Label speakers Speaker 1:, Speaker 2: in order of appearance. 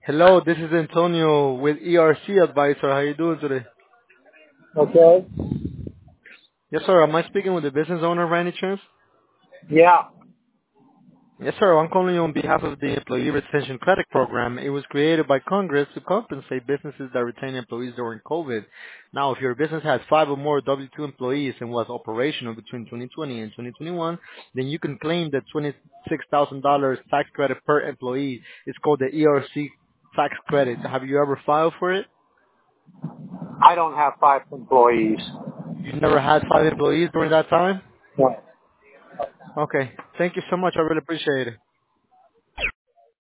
Speaker 1: Hello, this is Antonio with ERC Advisor. How you doing today?
Speaker 2: Okay.
Speaker 1: Yes, sir. Am I speaking with the business owner by any chance?
Speaker 2: Yeah.
Speaker 1: Yes, sir. I'm calling you on behalf of the Employee Retention Credit Program. It was created by Congress to compensate businesses that retain employees during COVID. Now, if your business has 5 or more W-2 employees and was operational between 2020 and 2021, then you can claim the $26,000 tax credit per employee. It's called the ERC tax credit. Have you ever filed for it?
Speaker 2: I don't have 5 employees.
Speaker 1: You never had 5 employees during that time?
Speaker 2: No.
Speaker 1: Okay. Thank you so much. I really appreciate it.